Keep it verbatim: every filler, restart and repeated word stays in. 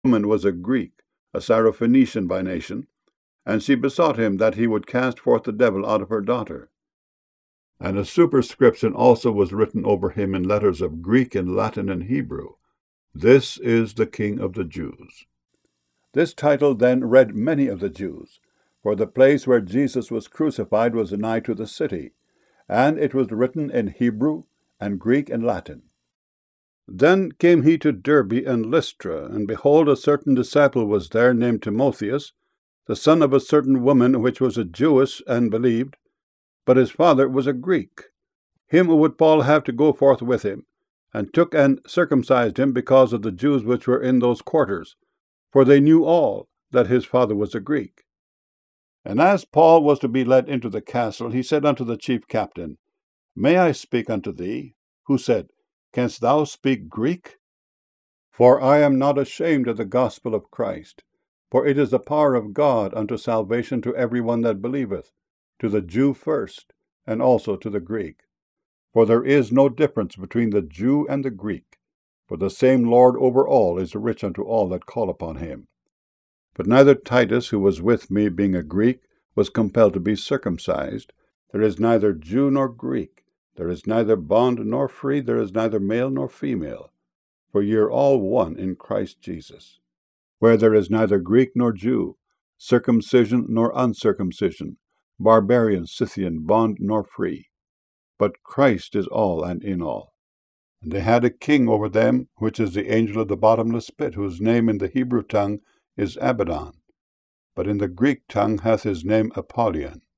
woman was a Greek, a Syrophoenician by nation, and she besought him that he would cast forth the devil out of her daughter. And a superscription also was written over him in letters of Greek and Latin and Hebrew, "This is the King of the Jews." This title then read many of the Jews, for the place where Jesus was crucified was nigh to the city, and it was written in Hebrew and Greek and Latin. Then came he to Derbe and Lystra, and behold, a certain disciple was there, named Timotheus, the son of a certain woman which was a Jewess, and believed, but his father was a Greek. Him would Paul have to go forth with him, and took and circumcised him because of the Jews which were in those quarters, for they knew all that his father was a Greek. And as Paul was to be led into the castle, he said unto the chief captain, May I speak unto thee? Who said, Canst thou speak Greek? For I am not ashamed of the gospel of Christ, for it is the power of God unto salvation to every one that believeth, to the Jew first, and also to the Greek. For there is no difference between the Jew and the Greek, for the same Lord over all is rich unto all that call upon him. But neither Titus, who was with me, being a Greek, was compelled to be circumcised. There is neither Jew nor Greek, there is neither bond nor free, there is neither male nor female, for ye are all one in Christ Jesus. Where there is neither Greek nor Jew, circumcision nor uncircumcision, barbarian, Scythian, bond nor free, but Christ is all and in all. And they had a king over them, which is the angel of the bottomless pit, whose name in the Hebrew tongue is Abaddon, but in the Greek tongue hath his name Apollyon.